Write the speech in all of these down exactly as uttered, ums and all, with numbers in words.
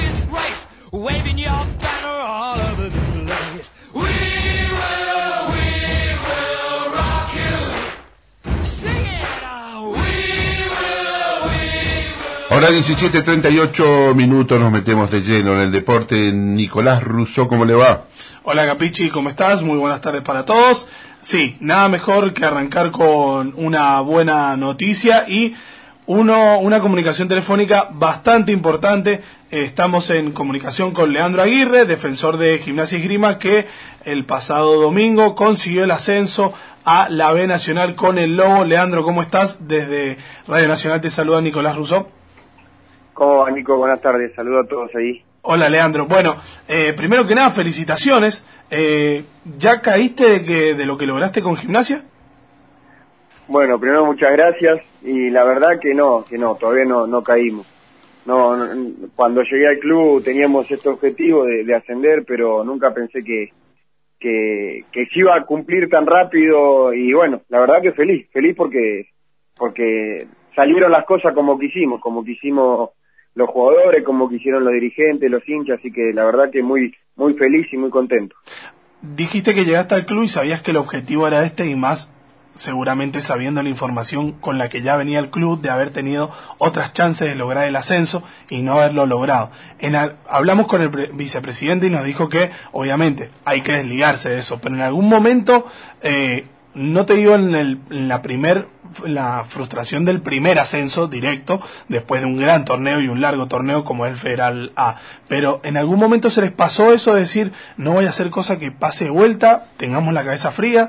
disgrace, waving your banner all over the place. We will, we will rock you. Sing it out. We will, we will. Ahora diecisiete treinta y ocho minutos, nos metemos de lleno en el deporte. Nicolás Russo, ¿cómo le va? Hola Capichi, ¿cómo estás? Muy buenas tardes para todos. Sí, nada mejor que arrancar con una buena noticia y uno, una comunicación telefónica bastante importante. Estamos en comunicación con Leandro Aguirre, defensor de Gimnasia y Esgrima, que el pasado domingo consiguió el ascenso a la B Nacional con el Lobo. Leandro, ¿cómo estás? Desde Radio Nacional te saluda Nicolás Russo. ¿Cómo va, Nico? Buenas tardes, saludos a todos ahí. Hola, Leandro. Bueno, eh, primero que nada, felicitaciones. Eh, ¿Ya caíste de, que, de lo que lograste con Gimnasia? Bueno, primero muchas gracias, y la verdad que no, que no, todavía no, no caímos. No, no, cuando llegué al club teníamos este objetivo de, de ascender, pero nunca pensé que, que, que se iba a cumplir tan rápido, y bueno, la verdad que feliz, feliz porque, porque salieron las cosas como quisimos, como quisimos los jugadores, como quisieron los dirigentes, los hinchas, así que la verdad que muy muy feliz y muy contento. Dijiste que llegaste al club y sabías que el objetivo era este, y más seguramente sabiendo la información con la que ya venía el club de haber tenido otras chances de lograr el ascenso y no haberlo logrado. En al, hablamos con el pre, vicepresidente y nos dijo que obviamente hay que desligarse de eso, pero en algún momento eh, no te dio en, el, en la primer la frustración del primer ascenso directo después de un gran torneo y un largo torneo como el Federal A, pero en algún momento se les pasó eso de decir no voy a hacer cosa que pase de vuelta, tengamos la cabeza fría.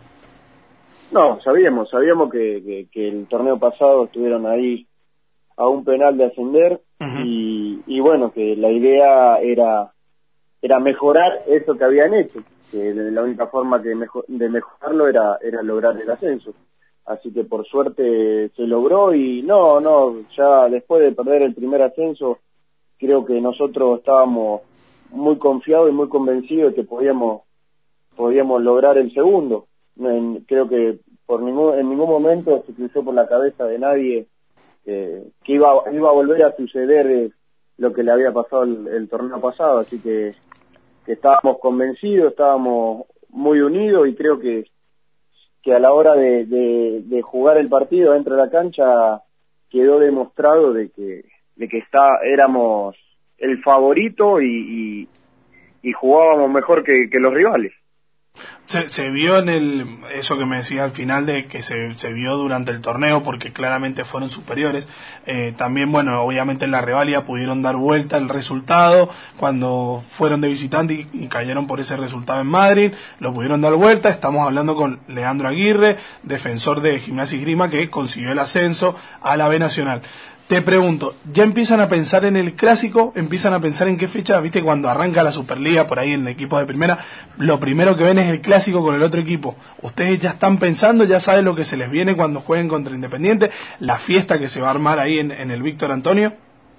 No, sabíamos, sabíamos que, que, que el torneo pasado estuvieron ahí a un penal de ascender, uh-huh. y, y bueno, que la idea era era mejorar eso que habían hecho, que la única forma que mejor, de mejorarlo era era lograr el ascenso. Así que por suerte se logró, y no, no, ya después de perder el primer ascenso, creo que nosotros estábamos muy confiados y muy convencidos de que podíamos podíamos lograr el segundo. En, creo que por ningún, en ningún momento se cruzó por la cabeza de nadie eh, que iba, iba a volver a suceder eh, lo que le había pasado el, el torneo pasado, así que, que estábamos convencidos, estábamos muy unidos, y creo que que a la hora de, de, de jugar el partido dentro de la cancha quedó demostrado de que de que está éramos el favorito y, y, y jugábamos mejor que, que los rivales. Se, se vio en el eso que me decía al final de que se, se vio durante el torneo porque claramente fueron superiores. Eh, también, bueno, obviamente en la revalida pudieron dar vuelta el resultado cuando fueron de visitante y, y cayeron por ese resultado en Madrid, lo pudieron dar vuelta. Estamos hablando con Leandro Aguirre, defensor de Gimnasia y Esgrima, que consiguió el ascenso a la B Nacional. Te pregunto, ¿ya empiezan a pensar en el clásico? ¿Empiezan a pensar en qué fecha? Viste, cuando arranca la Superliga por ahí en el equipo de primera, lo primero que ven es el clásico con el otro equipo. ¿Ustedes ya están pensando, ya saben lo que se les viene cuando jueguen contra Independiente? ¿La fiesta que se va a armar ahí en, en el Víctor Antonio?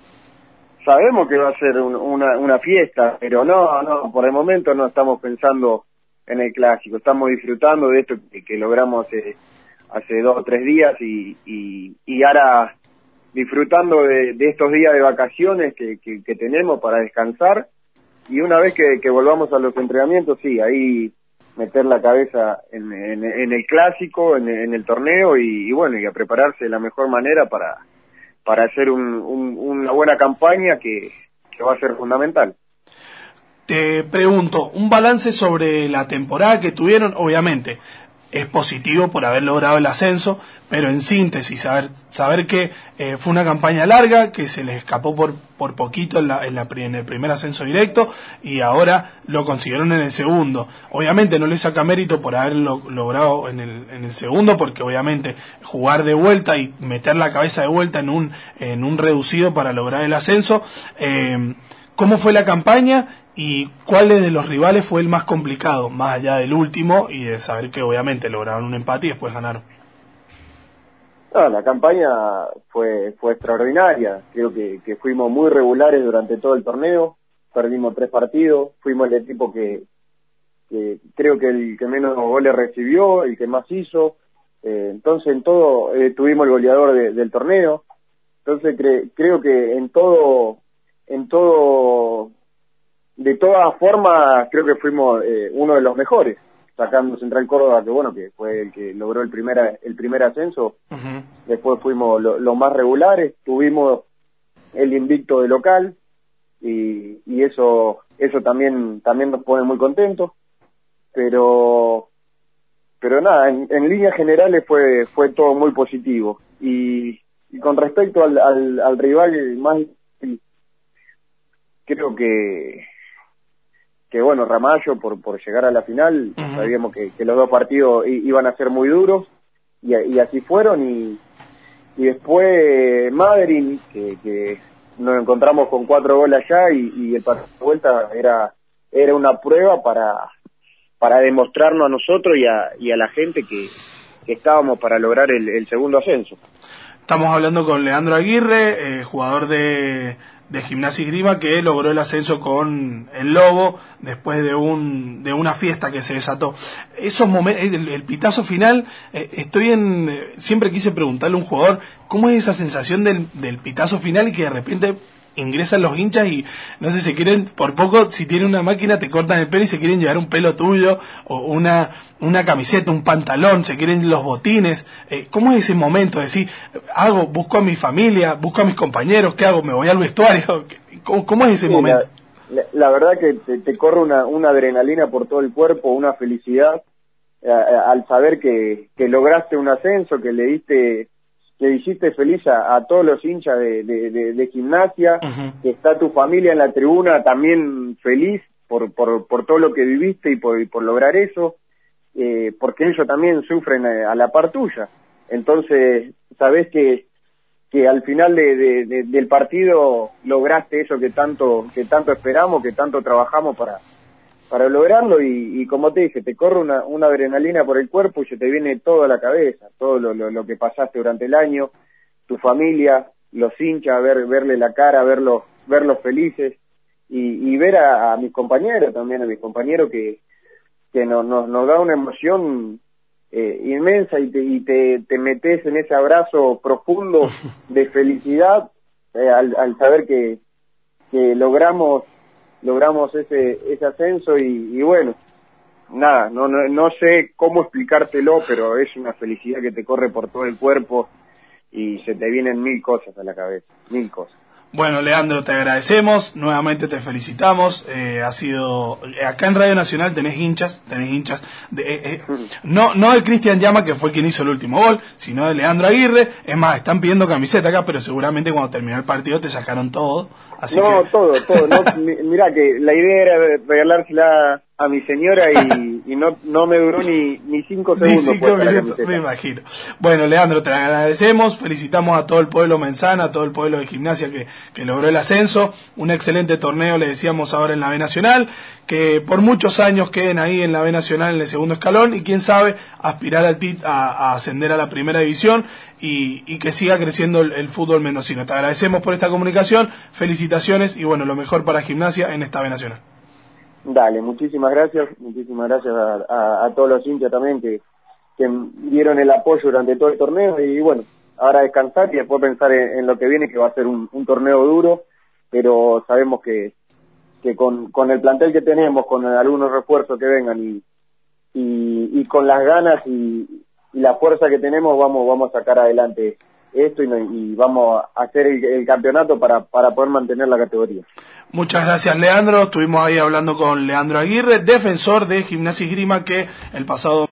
Sabemos que va a ser un, una, una fiesta, pero no, no, por el momento no estamos pensando en el clásico. Estamos disfrutando de esto que, que logramos hace, hace dos o tres días, y, y, y ahora disfrutando de, de estos días de vacaciones que, que, que tenemos para descansar, y una vez que, que volvamos a los entrenamientos, sí, ahí meter la cabeza en, en, en el clásico, en, en el torneo, y, y bueno, y a prepararse de la mejor manera para, para hacer un, un, una buena campaña que, que va a ser fundamental. Te pregunto, un balance sobre la temporada que tuvieron, obviamente es positivo por haber logrado el ascenso, pero en síntesis, saber saber que eh, fue una campaña larga, que se les escapó por por poquito en, la, en, la, en el primer ascenso directo, y ahora lo consiguieron en el segundo. Obviamente no le saca mérito por haberlo logrado en el, en el segundo, porque obviamente jugar de vuelta y meter la cabeza de vuelta en un, en un reducido para lograr el ascenso. Eh, ¿Cómo fue la campaña y cuáles de los rivales fue el más complicado, más allá del último y de saber que obviamente lograron un empate y después ganaron? No, la campaña fue fue extraordinaria. Creo que, que fuimos muy regulares durante todo el torneo, perdimos tres partidos, fuimos el equipo que, que creo que el que menos goles recibió, el que más hizo, eh, entonces en todo eh, tuvimos el goleador de, del torneo, entonces cre, creo que en todo en todo de todas formas creo que fuimos eh, uno de los mejores, sacando Central Córdoba, que bueno, que fue el que logró el primer, el primer ascenso. Uh-huh. Después fuimos los lo más regulares, tuvimos el invicto de local, y, y eso eso también también nos pone muy contentos, pero pero nada, en, en líneas generales fue fue todo muy positivo. Y, y con respecto al, al, al rival más, creo que que bueno, Ramallo por por llegar a la final, uh-huh. sabíamos que, que los dos partidos i, iban a ser muy duros, y, y así fueron. Y, y después Madrid, que, que nos encontramos con cuatro goles allá, y, y el partido de vuelta era era una prueba para para demostrarnos a nosotros y a, y a la gente que, que estábamos para lograr el, el segundo ascenso. Estamos hablando con Leandro Aguirre, eh, jugador de, de Gimnasia y Esgrima, que logró el ascenso con el Lobo después de un de una fiesta que se desató. Esos momentos, el, el pitazo final, eh, estoy en eh, siempre quise preguntarle a un jugador cómo es esa sensación del, del pitazo final y que de repente ingresan los hinchas y no sé, se quieren, por poco, si tienen una máquina te cortan el pelo y se quieren llevar un pelo tuyo, o una una camiseta, un pantalón, se quieren los botines. Eh, ¿cómo es ese momento? Decir, hago, busco a mi familia, busco a mis compañeros, ¿qué hago? ¿Me voy al vestuario? ¿Cómo, cómo es ese sí, momento? La, la, la verdad que te, te corre una, una adrenalina por todo el cuerpo, una felicidad eh, al saber que, que lograste un ascenso, que le diste que hiciste feliz a, a todos los hinchas de, de, de, de Gimnasia, uh-huh. que está tu familia en la tribuna también feliz por, por, por todo lo que viviste y por, y por lograr eso, eh, porque ellos también sufren a, a la par tuya. Entonces, sabés que, que al final de, de, de, del partido lograste eso que tanto, que tanto esperamos, que tanto trabajamos para, para lograrlo, y, y como te dije, te corre una, una adrenalina por el cuerpo y se te viene todo a la cabeza, todo lo, lo, lo que pasaste durante el año, tu familia, los hinchas, ver, verle la cara, verlos, verlos felices, y, y ver a, a mis compañeros también, a mis compañeros que, que nos, nos, nos da una emoción eh, inmensa, y, te, y te, te metes en ese abrazo profundo de felicidad eh, al, al saber que, que logramos logramos ese ese ascenso. Y, y bueno, nada, no, no no sé cómo explicártelo, pero es una felicidad que te corre por todo el cuerpo y se te vienen mil cosas a la cabeza, mil cosas. Bueno, Leandro, te agradecemos, nuevamente te felicitamos. Eh, ha sido acá en Radio Nacional tenés hinchas, tenés hinchas de, eh, eh, no no de Cristian Llama, que fue quien hizo el último gol, sino de Leandro Aguirre. Es más, están pidiendo camiseta acá, pero seguramente cuando terminó el partido te sacaron todo. Así no, que... todo, todo. No, mirá que la idea era regalársela a mi señora y, y no no me duró ni ni cinco segundos. Ni cinco minutos, me imagino. Bueno, Leandro, te agradecemos, felicitamos a todo el pueblo mensana, a todo el pueblo de Gimnasia que, que logró el ascenso, un excelente torneo, le decíamos ahora en la B Nacional, que por muchos años queden ahí en la B Nacional en el segundo escalón, y quién sabe, aspirar al tit a, a ascender a la primera división, y, y que siga creciendo el, el fútbol mendocino. Te agradecemos por esta comunicación, felicitaciones y bueno, lo mejor para Gimnasia en esta B Nacional. Dale, muchísimas gracias, muchísimas gracias a, a, a todos los hinchas también que, que dieron el apoyo durante todo el torneo, y bueno, ahora descansar y después pensar en, en lo que viene, que va a ser un, un torneo duro, pero sabemos que, que con, con el plantel que tenemos, con algunos refuerzos que vengan y, y, y con las ganas y, y la fuerza que tenemos, vamos, vamos a sacar adelante esto y, y vamos a hacer el, el campeonato para, para poder mantener la categoría. Muchas gracias, Leandro. Estuvimos ahí hablando con Leandro Aguirre, defensor de Gimnasia y Esgrima, que el pasado